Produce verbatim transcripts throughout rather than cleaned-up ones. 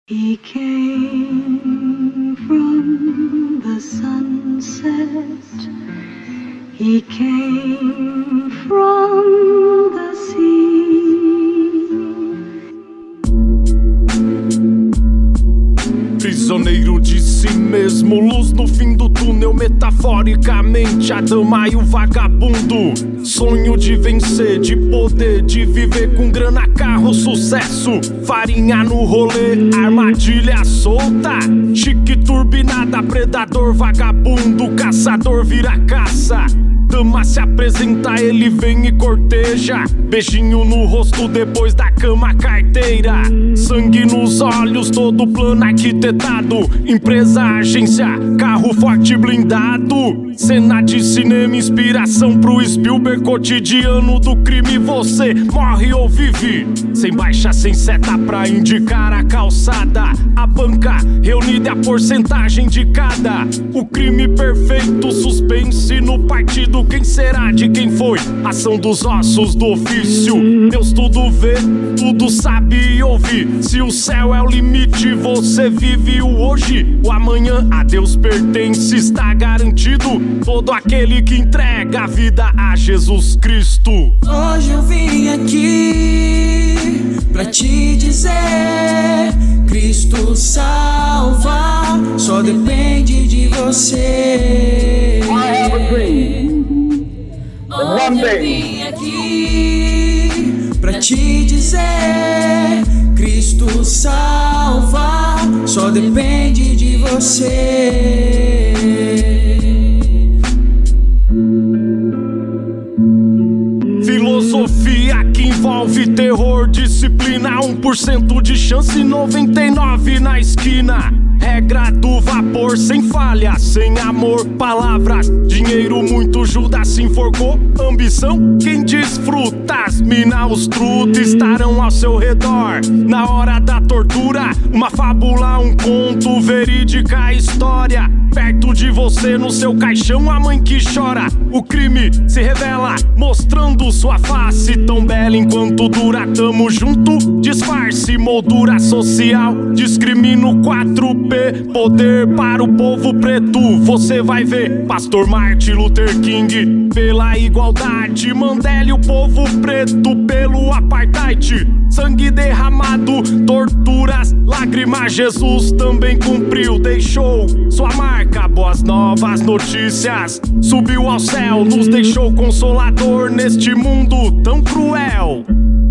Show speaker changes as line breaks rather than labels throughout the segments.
He came from the sunset. He came from the sea.
Prisioneiro de si mesmo, luz no fim do túnel, metaforicamente a dama e o vagabundo. Sonho de vencer, de poder, de viver com grana, carro, sucesso. Farinha no rolê, armadilha solta. Chique turbinada, predador, vagabundo. Caçador vira caça. Dama se apresenta, ele vem e corteja. Beijinho no rosto, depois da cama, carteira. Sangue nos olhos, todo plano arquitetado. Empresa, agência, carro forte blindado. Cena de cinema, inspiração pro Spielberg. Cotidiano do crime, você morre ou vive. Sem baixa, sem seta pra indicar a calçada. A banca reunida e a porcentagem de cada. O crime perfeito, suspense no partido. Quem será, de quem foi? Ação dos ossos do ofício. Deus tudo vê, tudo sabe e ouve. Se o céu é o limite, você vive o hoje. O amanhã a Deus pertence, está garantido. Todo aquele que entrega a vida a Jesus Cristo.
Hoje eu vim aqui pra te dizer: Cristo salva, só depende de você.
I have a dream.
Hoje eu vim aqui pra te dizer: Cristo salva, só depende de você.
Filosofia que envolve terror, disciplina, um por cento de chance, noventa e nove na esquina. Regra do vapor, sem falha, sem amor. Palavras, dinheiro, muito Judas se enforcou. Ambição, quem desfruta. As mina, os trutos estarão ao seu redor. Na hora da tortura, uma fábula, um conto, verídica história. Perto de você, no seu caixão, a mãe que chora. O crime se revela, mostrando sua face tão bela enquanto dura. Tamo junto, disfarce, moldura social. Discrimino quatro P, poder para o povo preto. Você vai ver Pastor Martin Luther King pela igualdade, Mandela e o povo preto pelo apartheid. Sangue derramado, torturas, lágrimas, Jesus também cumpriu, deixou sua marca, boas novas notícias. Subiu ao céu, nos deixou consolador neste mundo tão cruel.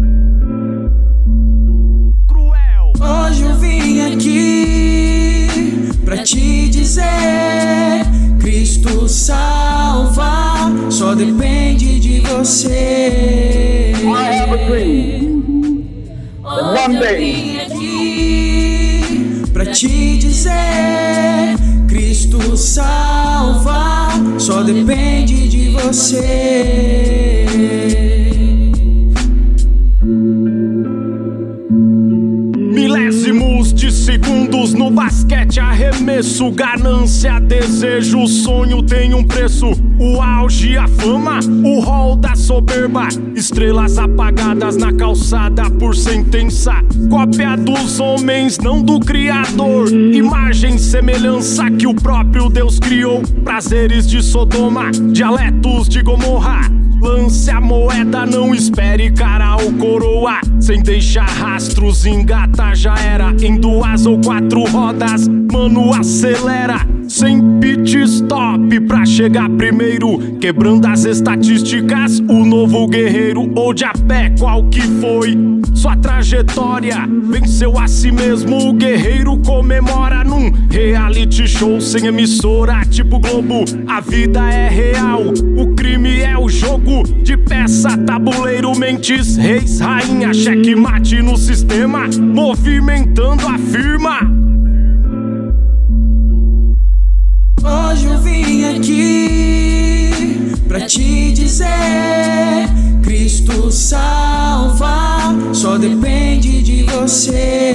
Cruel.
Hoje eu vim aqui pra te dizer: Cristo salva, só depende de você.
I have a dream.
Hoje eu vim aqui pra te dizer: Cristo salva, só depende de você.
Milésimos de segundos no basquete, arremesso, ganância, desejo, sonho tem um preço. O auge, a fama, o rol da soberba. Estrelas apagadas na calçada por sentença. Cópia dos homens, não do Criador. Imagem, semelhança que o próprio Deus criou. Prazeres de Sodoma, dialetos de Gomorra. Lance a moeda, não espere cara ou coroa. Sem deixar rastros, engata, já era. Em duas ou quatro rodas, mano, acelera. Sem pit stop pra chegar primeiro. Quebrando as estatísticas, o novo guerreiro. Ou de a pé, qual que foi sua trajetória? Venceu a si mesmo, o guerreiro comemora num reality show sem emissora, tipo Globo. A vida é real, o crime é o jogo de peça, tabuleiro, mentes, reis, rainha. Checkmate no sistema, movimentando a firma.
Hoje eu vim aqui pra te dizer: Cristo salva, só depende de você.